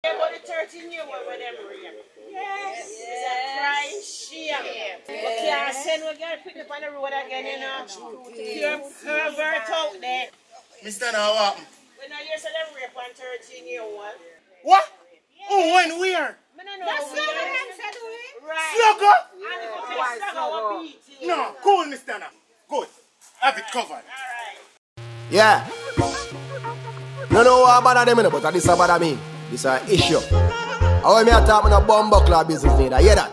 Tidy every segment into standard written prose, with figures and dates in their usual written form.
About the 13-year one with them rape. Yes. It's a crying shame. We can't send we girl pick up on the road again, you know. You're pervert out there. Mr. Now what happened? When I hear them rape on 13-year one. What? Oh, when, where? That's right. Slugger? And the Slugger will beat you. No, cool, Mr. Now. Good. Have it covered. Alright. Yeah. No know what about them, but this is about me. This is an issue. I want me to talk about bumbuckler business need. I hear that?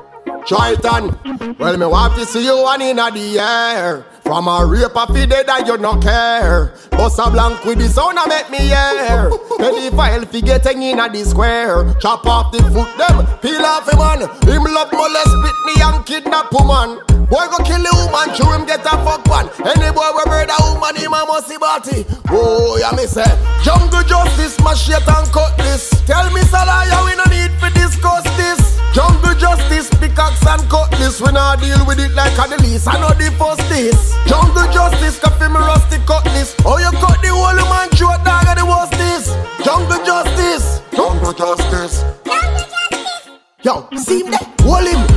Triton. Well, me want to see you one in the air. From a rape of the dead that you not care. Bust a blank with the sound and make me hear. Pedophile fi getting in the square. Chop off the foot them, peel off him man. Him love molest, spit me and kidnap woman. Boy go kill the woman, show him get a fuck one. Any boy we murder woman, him a must see body. Oh, yeah me say, jungle justice, machete and cutlass. Tell me Salaya, we no need to discuss this. Jungle justice, pickaxe and cutlass. We not deal with it like a the least, I know the first this. Jungle justice, coffee me rusty cutlass. Oh, you cut the whole man short, dog, and the worst this. Jungle justice. Jungle justice. Yo, see him there? Hold him.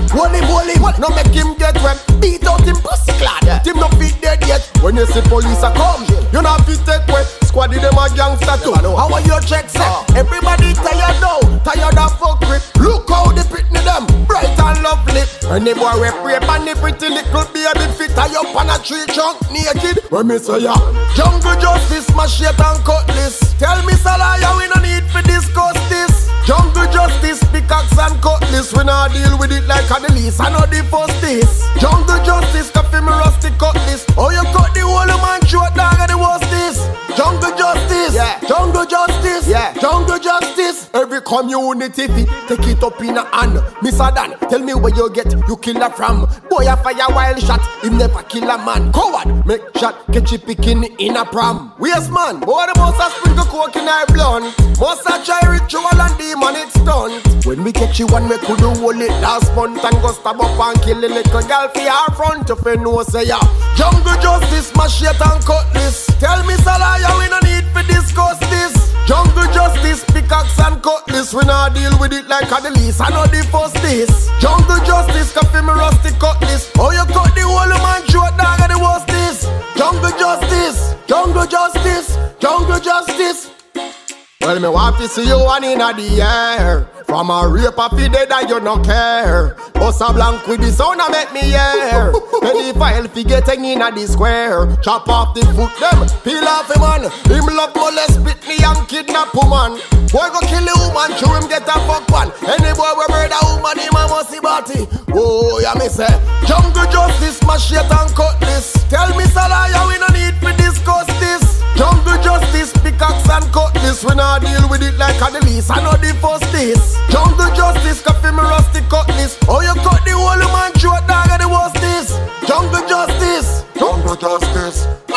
No make him get wet. Beat out him pussy clad. Him no fit dead yet. When you see police a come, you not fit take wet. Squaddy them a gangster too. How are your checks set? Everybody tired now. Tired of fuck grip. Look how they pitney them. Bright and lovely. Any boy rape and the pretty little baby fit tie up on a tree trunk naked. When me say ya, jungle justice, machete and cutlass. Tell me Salaya, we no need to discuss this. Jungle justice, pickaxe and cutlass. We not deal with it like a the least, I know the first this. Jungle justice, coffee me rusty cutlass. Oh, you cut the whole man short, dog, and the worst this. Jungle justice, yeah. Jungle justice, yeah. Jungle justice. Every community fit, take it up in a hand. Mr. Dan, tell me where you get you killer from. Boy a fire wild shot, him never kill a man. Coward, make shot, catch you picking in a pram. Yes man, boy the most a sprinkle coke in our blunt. Most a try ritual and demon it's done. When we catch you one, we could do hold it last month and go stab up and kill the little girl for our front if you know say ya. Jungle justice, machete and cutlass. Tell me Salaya, we no need to discuss this. Jungle justice, pickaxe and cutlass. We not deal with it like a the least, I know the first this. Jungle justice, coffee me rusty cutlass. Oh, you cut the whole man short, dog, and the worst this. Jungle justice, jungle justice, jungle justice. Well, me want to see you one in the air. From a rape of the dead that you no care. Bust a blank with the sound and make me hear. Pedophile fi getting in the square. Chop off the foot them, peel off him man. Him love molest, spit me and kidnap woman. Boy go kill the woman, show him get a fuck one. Any boy we murder woman, him a must see body. Oh, yeah me say, jungle justice, machete and cutlass. Tell me Salaya, we no need to discuss this. Jungle justice, pickaxe and cutlass. We not deal with it like a the least, I know the first this. Jungle justice, coffee me rusty cutlass. Oh, you cut the whole man short, dog, and the worst this. Jungle justice, jungle justice.